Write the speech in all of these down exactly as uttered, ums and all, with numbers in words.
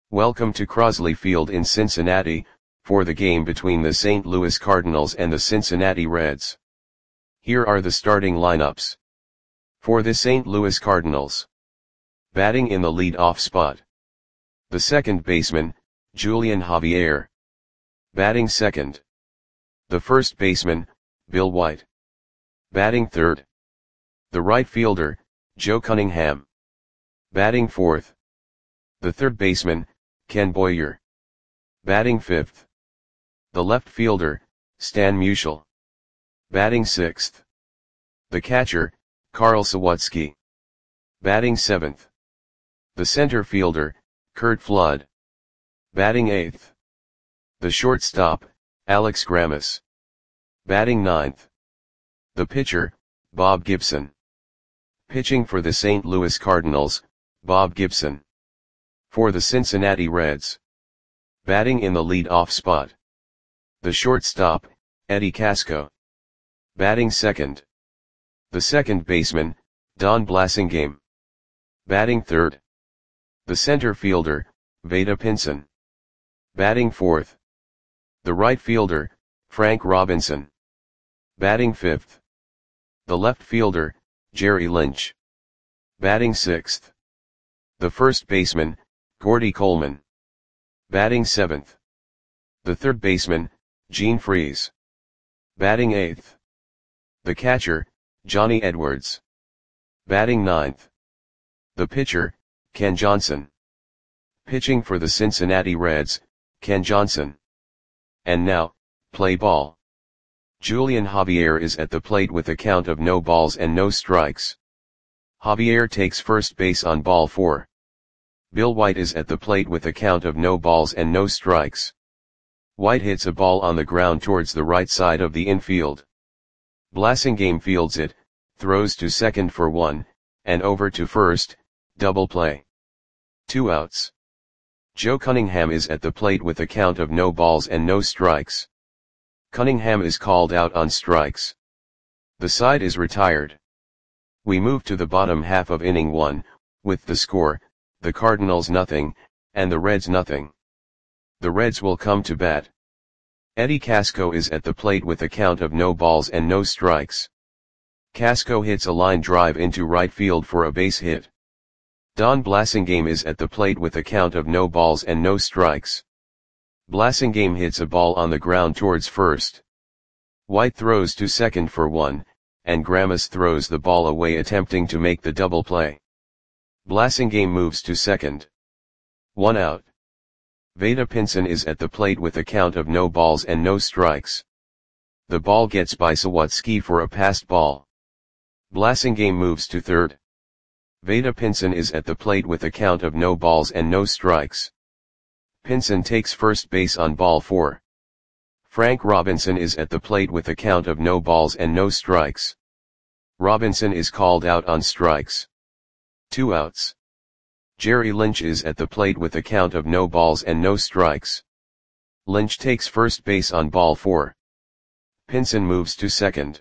Welcome to Crosley Field in Cincinnati, for the game between the Saint Louis Cardinals and the Cincinnati Reds. Here are the starting lineups. For the Saint Louis Cardinals. Batting in the lead-off spot. The second baseman, Julian Javier. Batting second. The first baseman, Bill White. Batting third. The right fielder, Joe Cunningham. Batting fourth. The third baseman, Ken Boyer. Batting fifth. The left fielder, Stan Musial. Batting sixth. The catcher, Carl Sawatsky. Batting seventh. The center fielder, Curt Flood. Batting eighth. The shortstop, Alex Grammas. Batting ninth. The pitcher, Bob Gibson. Pitching for the Saint Louis Cardinals, Bob Gibson. For the Cincinnati Reds. Batting in the lead-off spot. The shortstop, Eddie Casco. Batting second. The second baseman, Don Blasingame. Batting third. The center fielder, Vada Pinson. Batting fourth. The right fielder, Frank Robinson. Batting fifth. The left fielder, Jerry Lynch. Batting sixth. The first baseman, Gordy Coleman. Batting seventh. The third baseman, Gene Freese. Batting eighth. The catcher, Johnny Edwards. Batting ninth. The pitcher, Ken Johnson. Pitching for the Cincinnati Reds, Ken Johnson. And now, play ball. Julian Javier is at the plate with a count of no balls and no strikes. Javier takes first base on ball four. Bill White is at the plate with a count of no balls and no strikes. White hits a ball on the ground towards the right side of the infield. Blasingame fields it, throws to second for one, and over to first, double play. Two outs. Joe Cunningham is at the plate with a count of no balls and no strikes. Cunningham is called out on strikes. The side is retired. We move to the bottom half of inning one, with the score, the Cardinals nothing, and the Reds nothing. The Reds will come to bat. Eddie Casco is at the plate with a count of no balls and no strikes. Casco hits a line drive into right field for a base hit. Don Blasingame is at the plate with a count of no balls and no strikes. Blasingame hits a ball on the ground towards first. White throws to second for one, and Grammas throws the ball away attempting to make the double play. Blasingame moves to second. One out. Vada Pinson is at the plate with a count of no balls and no strikes. The ball gets by Sawatsky for a passed ball. Blasingame moves to third. Vada Pinson is at the plate with a count of no balls and no strikes. Pinson takes first base on ball four. Frank Robinson is at the plate with a count of no balls and no strikes. Robinson is called out on strikes. Two outs. Jerry Lynch is at the plate with a count of no balls and no strikes. Lynch takes first base on ball four. Pinson moves to second.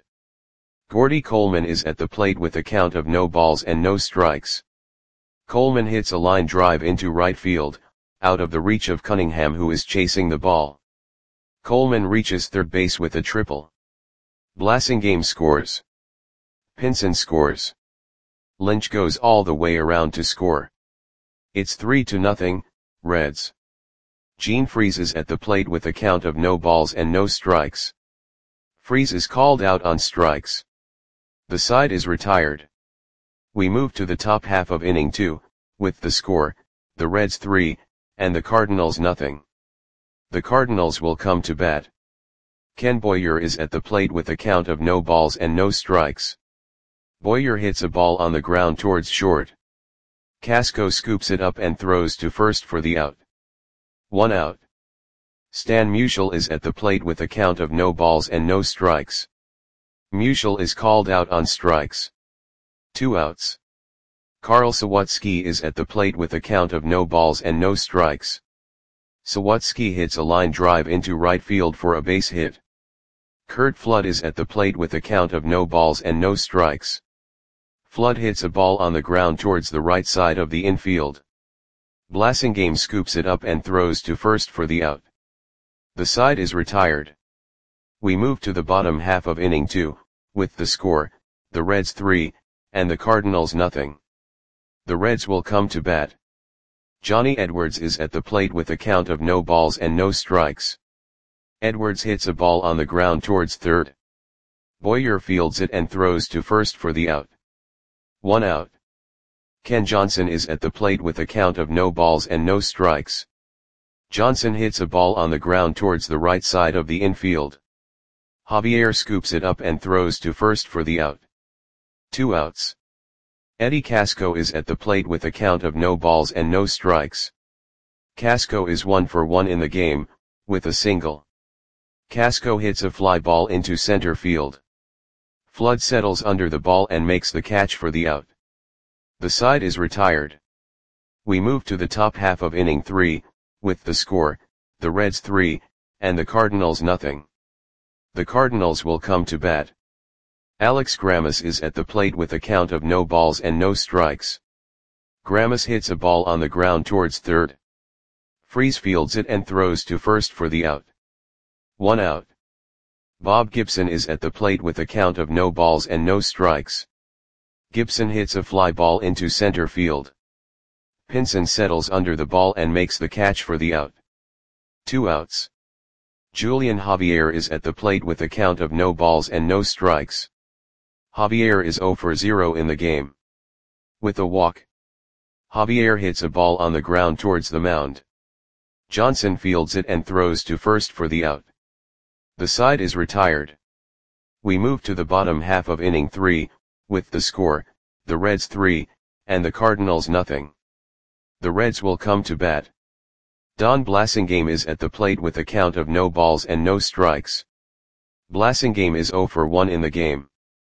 Gordy Coleman is at the plate with a count of no balls and no strikes. Coleman hits a line drive into right field, out of the reach of Cunningham who is chasing the ball. Coleman reaches third base with a triple. Blasingame scores. Pinson scores. Lynch goes all the way around to score. It's three to nothing, Reds. Gene Freese is at the plate with a count of no balls and no strikes. Freese is called out on strikes. The side is retired. We move to the top half of inning two, with the score, the Reds three, and the Cardinals nothing. The Cardinals will come to bat. Ken Boyer is at the plate with a count of no balls and no strikes. Boyer hits a ball on the ground towards short. Casco scoops it up and throws to first for the out. One out. Stan Musial is at the plate with a count of no balls and no strikes. Musial is called out on strikes. Two outs. Carl Sawatsky is at the plate with a count of no balls and no strikes. Sawatsky hits a line drive into right field for a base hit. Curt Flood is at the plate with a count of no balls and no strikes. Flood hits a ball on the ground towards the right side of the infield. Blasingame scoops it up and throws to first for the out. The side is retired. We move to the bottom half of inning two, with the score, the Reds three, and the Cardinals nothing. The Reds will come to bat. Johnny Edwards is at the plate with a count of no balls and no strikes. Edwards hits a ball on the ground towards third. Boyer fields it and throws to first for the out. One out. Ken Johnson is at the plate with a count of no balls and no strikes. Johnson hits a ball on the ground towards the right side of the infield. Javier scoops it up and throws to first for the out. Two outs. Eddie Casco is at the plate with a count of no balls and no strikes. Casco is one for one in the game, with a single. Casco hits a fly ball into center field. Flood settles under the ball and makes the catch for the out. The side is retired. We move to the top half of inning three, with the score, the Reds three, and the Cardinals nothing. The Cardinals will come to bat. Alex Grammas is at the plate with a count of no balls and no strikes. Grammas hits a ball on the ground towards third. Freese fields it and throws to first for the out. One out. Bob Gibson is at the plate with a count of no balls and no strikes. Gibson hits a fly ball into center field. Pinson settles under the ball and makes the catch for the out. Two outs. Julian Javier is at the plate with a count of no balls and no strikes. Javier is zero for zero in the game. With a walk. Javier hits a ball on the ground towards the mound. Johnson fields it and throws to first for the out. The side is retired. We move to the bottom half of inning three, with the score, the Reds three, and the Cardinals nothing. The Reds will come to bat. Don Blasingame is at the plate with a count of no balls and no strikes. Blasingame is zero for one in the game.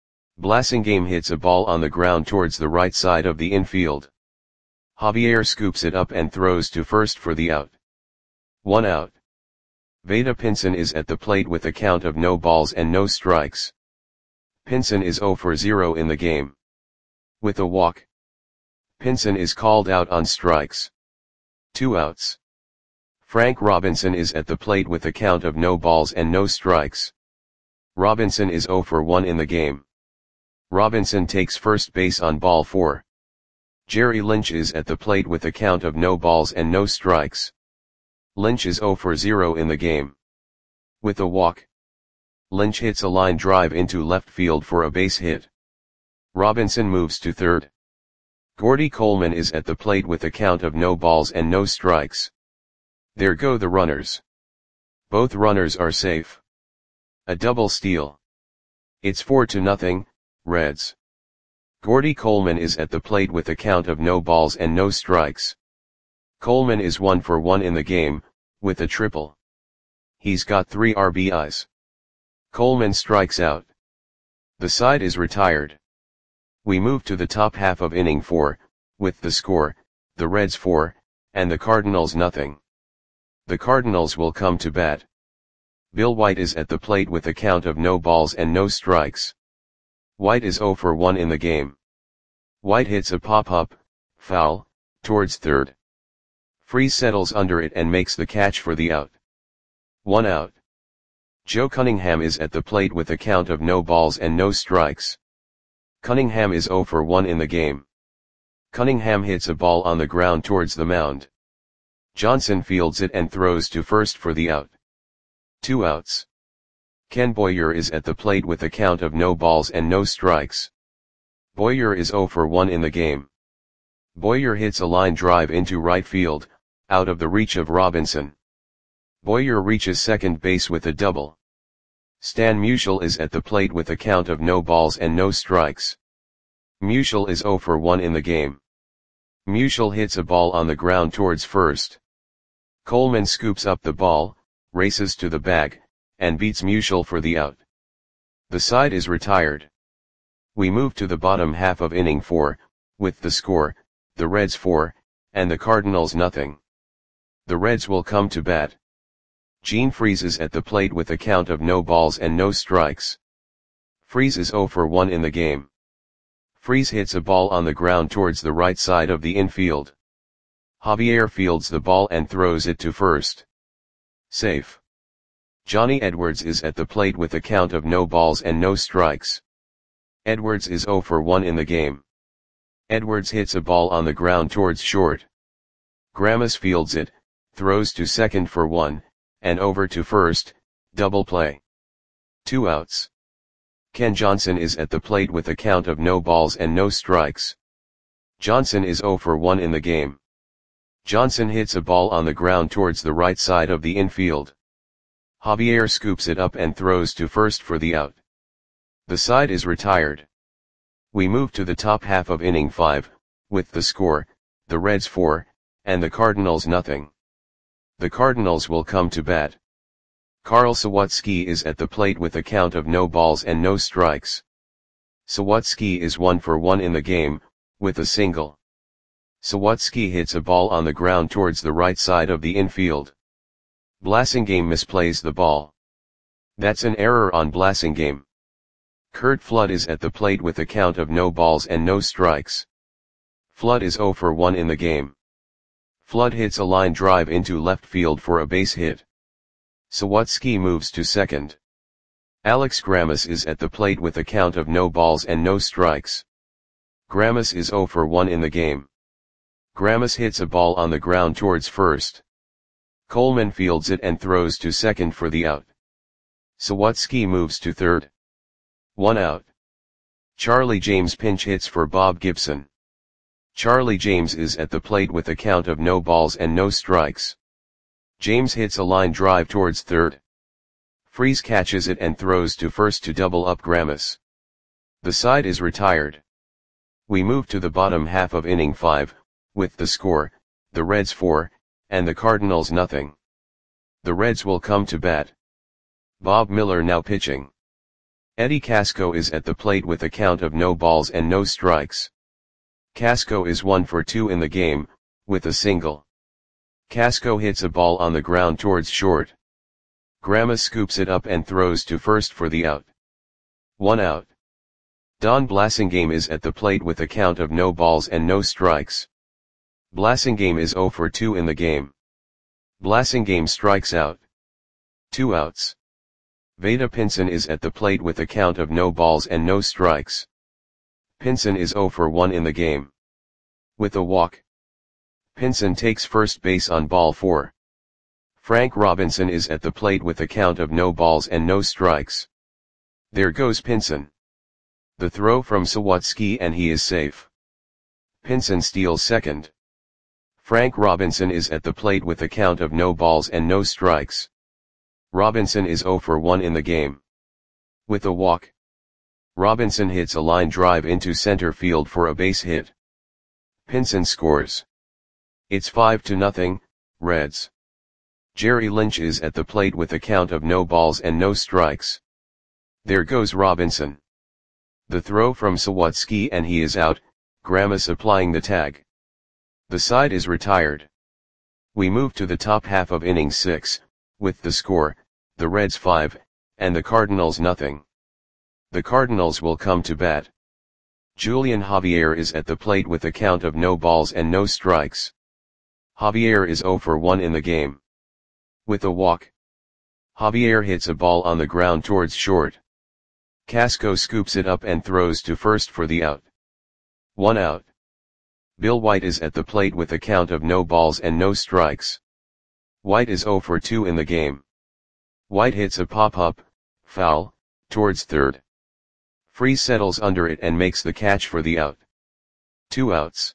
Blasingame hits a ball on the ground towards the right side of the infield. Javier scoops it up and throws to first for the out. One out. Veda Pinson is at the plate with a count of no balls and no strikes. Pinson is zero for zero in the game. With a walk. Pinson is called out on strikes. Two outs. Frank Robinson is at the plate with a count of no balls and no strikes. Robinson is zero for one in the game. Robinson takes first base on ball four. Jerry Lynch is at the plate with a count of no balls and no strikes. Lynch is zero for zero in the game. With a walk. Lynch hits a line drive into left field for a base hit. Robinson moves to third. Gordy Coleman is at the plate with a count of no balls and no strikes. There go the runners. Both runners are safe. A double steal. It's four to nothing, Reds. Gordy Coleman is at the plate with a count of no balls and no strikes. Coleman is one for one in the game, with a triple. He's got three R B Is. Coleman strikes out. The side is retired. We move to the top half of inning four, with the score, the Reds four, and the Cardinals nothing. The Cardinals will come to bat. Bill White is at the plate with a count of no balls and no strikes. White is zero for one in the game. White hits a pop-up, foul, towards third. Freese settles under it and makes the catch for the out. One out. Joe Cunningham is at the plate with a count of no balls and no strikes. Cunningham is zero for one in the game. Cunningham hits a ball on the ground towards the mound. Johnson fields it and throws to first for the out. Two outs. Ken Boyer is at the plate with a count of no balls and no strikes. Boyer is zero for one in the game. Boyer hits a line drive into right field, out of the reach of Robinson. Boyer reaches second base with a double. Stan Musial is at the plate with a count of no balls and no strikes. Musial is zero for one in the game. Musial hits a ball on the ground towards first. Coleman scoops up the ball, races to the bag, and beats Musial for the out. The side is retired. We move to the bottom half of inning four, with the score, the Reds four, and the Cardinals nothing. The Reds will come to bat. Gene Freese is at the plate with a count of no balls and no strikes. Freese is zero for one in the game. Freese hits a ball on the ground towards the right side of the infield. Javier fields the ball and throws it to first. Safe. Johnny Edwards is at the plate with a count of no balls and no strikes. Edwards is zero for one in the game. Edwards hits a ball on the ground towards short. Gramis fields it, throws to second for one, and over to first, double play. Two outs. Ken Johnson is at the plate with a count of no balls and no strikes. Johnson is zero for one in the game. Johnson hits a ball on the ground towards the right side of the infield. Javier scoops it up and throws to first for the out. The side is retired. We move to the top half of inning five, with the score, the Reds four, and the Cardinals nothing. The Cardinals will come to bat. Carl Sawatsky is at the plate with a count of no balls and no strikes. Sawatsky is one for one in the game, with a single. Sawatsky hits a ball on the ground towards the right side of the infield. Blasingame misplays the ball. That's an error on Blasingame. Curt Flood is at the plate with a count of no balls and no strikes. Flood is zero for one in the game. Flood hits a line drive into left field for a base hit. Sawatsky moves to second. Alex Gramis is at the plate with a count of no balls and no strikes. Gramis is zero for one in the game. Gramis hits a ball on the ground towards first. Coleman fields it and throws to second for the out. Sawatsky moves to third. One out. Charlie James pinch hits for Bob Gibson. Charlie James is at the plate with a count of no balls and no strikes. James hits a line drive towards third. Freese catches it and throws to first to double up Gramis. The side is retired. We move to the bottom half of inning five, with the score, the Reds four, and the Cardinals nothing. The Reds will come to bat. Bob Miller now pitching. Eddie Casco is at the plate with a count of no balls and no strikes. Casco is one for two in the game, with a single. Casco hits a ball on the ground towards short. Gramis scoops it up and throws to first for the out. One out. Don Blasingame is at the plate with a count of no balls and no strikes. Blasingame is zero for two in the game. Blasingame strikes out. Two outs. Veda Pinson is at the plate with a count of no balls and no strikes. Pinson is zero for one in the game. With a walk. Pinson takes first base on ball four. Frank Robinson is at the plate with a count of no balls and no strikes. There goes Pinson. The throw from Sawatsky and he is safe. Pinson steals second. Frank Robinson is at the plate with a count of no balls and no strikes. Robinson is zero for one in the game. With a walk. Robinson hits a line drive into center field for a base hit. Pinson scores. It's five to nothing, Reds. Jerry Lynch is at the plate with a count of no balls and no strikes. There goes Robinson. The throw from Sawatsky and he is out, Gramis applying the tag. The side is retired. We move to the top half of inning six, with the score, the Reds five, and the Cardinals nothing. The Cardinals will come to bat. Julian Javier is at the plate with a count of no balls and no strikes. Javier is zero for one in the game. With a walk. Javier hits a ball on the ground towards short. Casco scoops it up and throws to first for the out. One out. Bill White is at the plate with a count of no balls and no strikes. White is zero for two in the game. White hits a pop-up, foul, towards third. Freese settles under it and makes the catch for the out. Two outs.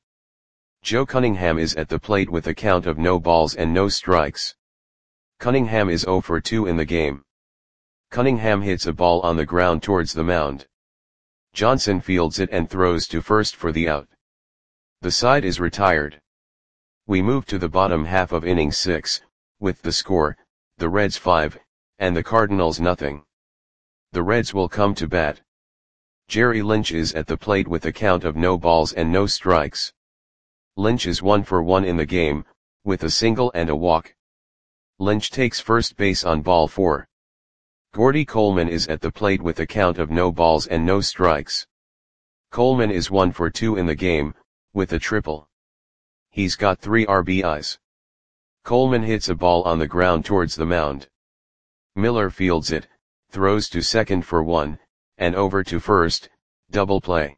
Joe Cunningham is at the plate with a count of no balls and no strikes. Cunningham is zero for two in the game. Cunningham hits a ball on the ground towards the mound. Johnson fields it and throws to first for the out. The side is retired. We move to the bottom half of inning six, with the score, the Reds five, and the Cardinals nothing. The Reds will come to bat. Jerry Lynch is at the plate with a count of no balls and no strikes. Lynch is one for one in the game, with a single and a walk. Lynch takes first base on ball four. Gordy Coleman is at the plate with a count of no balls and no strikes. Coleman is one for two in the game, with a triple. He's got three R B Is. Coleman hits a ball on the ground towards the mound. Miller fields it, throws to second for one, and over to first, double play.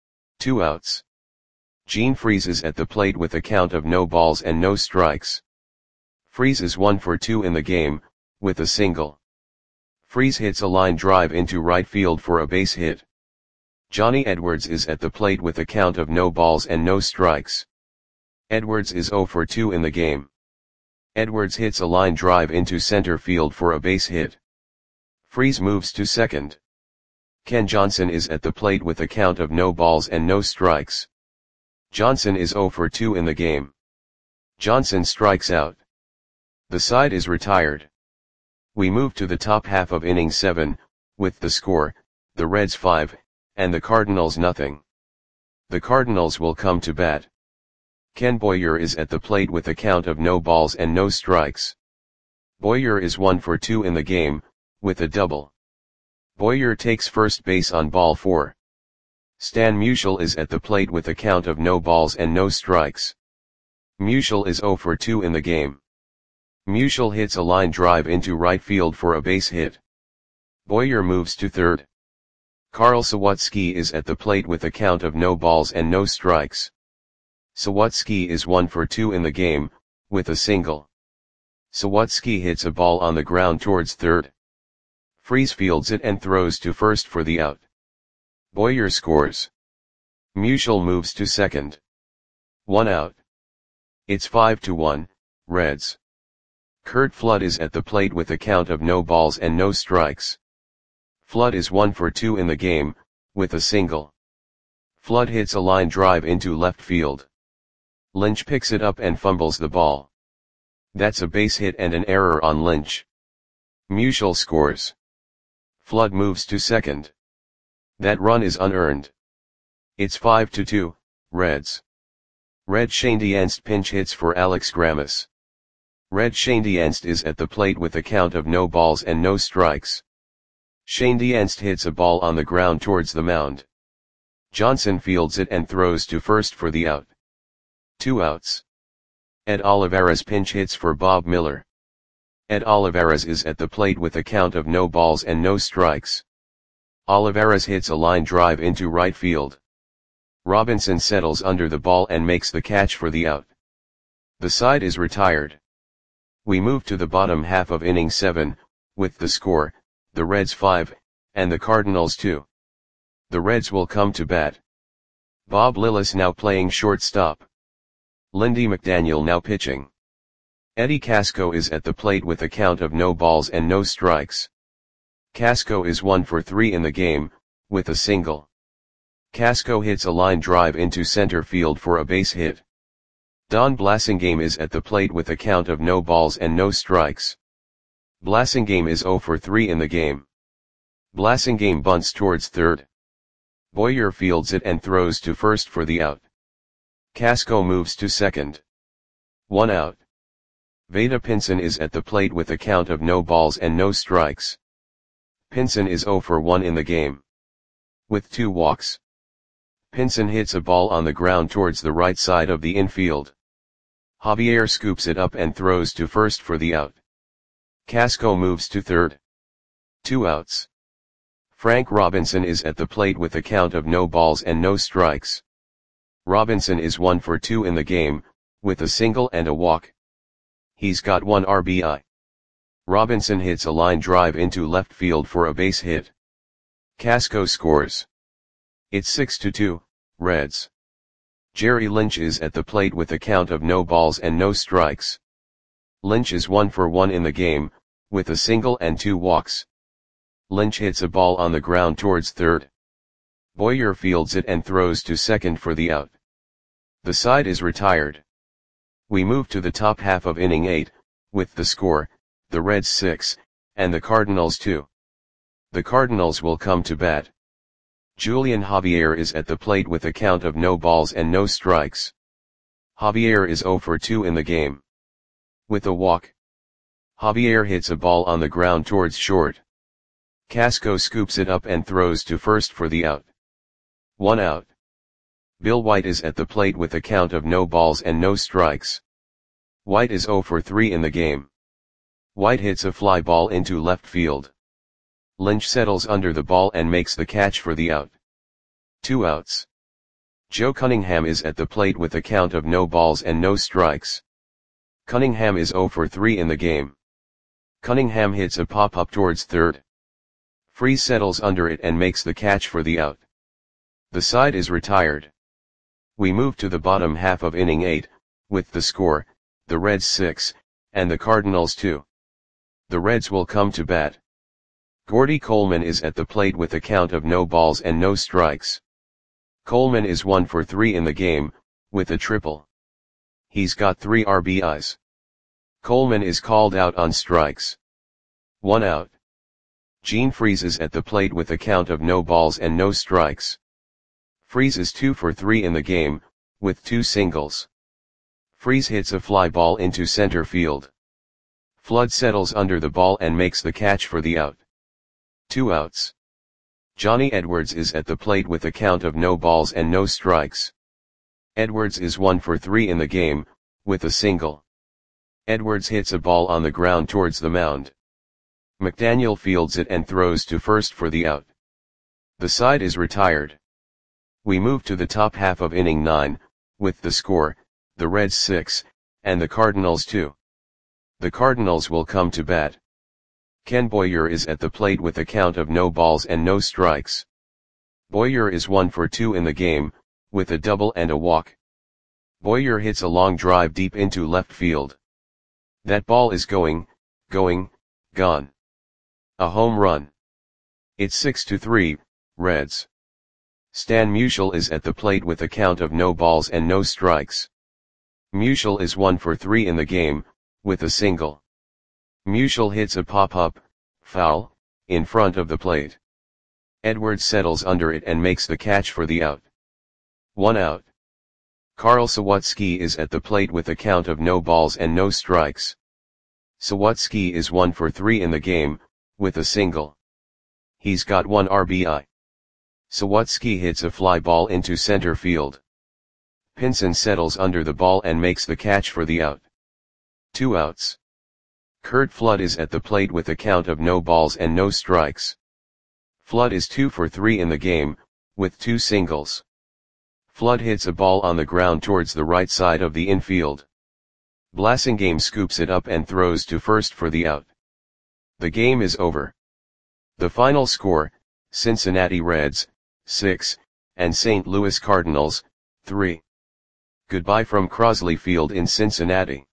Two outs. Gene freezes at the plate with a count of no balls and no strikes. Freeze is one for two in the game, with a single. Freeze hits a line drive into right field for a base hit. Johnny Edwards is at the plate with a count of no balls and no strikes. Edwards is zero for two in the game. Edwards hits a line drive into center field for a base hit. Freeze moves to second. Ken Johnson is at the plate with a count of no balls and no strikes. Johnson is zero for two in the game. Johnson strikes out. The side is retired. We move to the top half of inning seven, with the score, the Reds five, and the Cardinals nothing. The Cardinals will come to bat. Ken Boyer is at the plate with a count of no balls and no strikes. Boyer is one for two in the game, with a double. Boyer takes first base on ball four. Stan Musial is at the plate with a count of no balls and no strikes. Musial is zero for two in the game. Musial hits a line drive into right field for a base hit. Boyer moves to third. Carl Sawatsky is at the plate with a count of no balls and no strikes. Sawatsky is one for two in the game, with a single. Sawatsky hits a ball on the ground towards third. Freeze fields it and throws to first for the out. Boyer scores. Musial moves to second. One out. It's five to one, Reds. Curt Flood is at the plate with a count of no balls and no strikes. Flood is one for two in the game, with a single. Flood hits a line drive into left field. Lynch picks it up and fumbles the ball. That's a base hit and an error on Lynch. Musial scores. Flood moves to second. That run is unearned. It's five to two, Reds. Red Schoendienst pinch hits for Alex Grammas. Red Schoendienst is at the plate with a count of no balls and no strikes. Schoendienst hits a ball on the ground towards the mound. Johnson fields it and throws to first for the out. Two outs. Ed Olivares pinch hits for Bob Miller. Ed Olivares is at the plate with a count of no balls and no strikes. Olivares hits a line drive into right field. Robinson settles under the ball and makes the catch for the out. The side is retired. We move to the bottom half of inning seven, with the score, the Reds five, and the Cardinals two. The Reds will come to bat. Bob Lillis now playing shortstop. Lindy McDaniel now pitching. Eddie Casco is at the plate with a count of no balls and no strikes. Casco is one for three in the game, with a single. Casco hits a line drive into center field for a base hit. Don Blasingame is at the plate with a count of no balls and no strikes. Blasingame is zero for three in the game. Blasingame bunts towards third. Boyer fields it and throws to first for the out. Casco moves to second. One out. Vada Pinson is at the plate with a count of no balls and no strikes. Pinson is zero for one in the game. With two walks. Pinson hits a ball on the ground towards the right side of the infield. Javier scoops it up and throws to first for the out. Casco moves to third. Two outs. Frank Robinson is at the plate with a count of no balls and no strikes. Robinson is one for two in the game, with a single and a walk. He's got one R B I. Robinson hits a line drive into left field for a base hit. Casco scores. It's six to two, Reds. Jerry Lynch is at the plate with a count of no balls and no strikes. Lynch is one for one in the game, with a single and two walks. Lynch hits a ball on the ground towards third. Boyer fields it and throws to second for the out. The side is retired. We move to the top half of inning eight, with the score, the Reds six, and the Cardinals two. The Cardinals will come to bat. Julian Javier is at the plate with a count of no balls and no strikes. Javier is zero for two in the game. With a walk. Javier hits a ball on the ground towards short. Casco scoops it up and throws to first for the out. One out. Bill White is at the plate with a count of no balls and no strikes. White is zero for three in the game. White hits a fly ball into left field. Lynch settles under the ball and makes the catch for the out. Two outs. Joe Cunningham is at the plate with a count of no balls and no strikes. Cunningham is zero for three in the game. Cunningham hits a pop-up towards third. Freese settles under it and makes the catch for the out. The side is retired. We move to the bottom half of inning eight, with the score, the Reds six, and the Cardinals two. The Reds will come to bat. Gordy Coleman is at the plate with a count of no balls and no strikes. Coleman is one for three in the game, with a triple. He's got three R B Is. Coleman is called out on strikes. One out. Gene Freese is at the plate with a count of no balls and no strikes. Freese is two for three in the game, with two singles. Freese hits a fly ball into center field. Flood settles under the ball and makes the catch for the out. Two outs. Johnny Edwards is at the plate with a count of no balls and no strikes. Edwards is one for three in the game, with a single. Edwards hits a ball on the ground towards the mound. McDaniel fields it and throws to first for the out. The side is retired. We move to the top half of inning nine, with the score, the Reds six, and the Cardinals two. The Cardinals will come to bat. Ken Boyer is at the plate with a count of no balls and no strikes. Boyer is one for two in the game, with a double and a walk. Boyer hits a long drive deep into left field. That ball is going, going, gone. A home run. It's six to three, Reds. Stan Musial is at the plate with a count of no balls and no strikes. Musial is one for three in the game, with a single. Musial hits a pop-up, foul, in front of the plate. Edwards settles under it and makes the catch for the out. One out. Carl Sawatsky is at the plate with a count of no balls and no strikes. Sawatsky is one for three in the game, with a single. He's got one R B I. Sawatsky hits a fly ball into center field. Pinson settles under the ball and makes the catch for the out. Two outs. Curt Flood is at the plate with a count of no balls and no strikes. Flood is two for three in the game, with two singles. Flood hits a ball on the ground towards the right side of the infield. Blasingame scoops it up and throws to first for the out. The game is over. The final score, Cincinnati Reds, six, and Saint Louis Cardinals, three. Goodbye from Crosley Field in Cincinnati.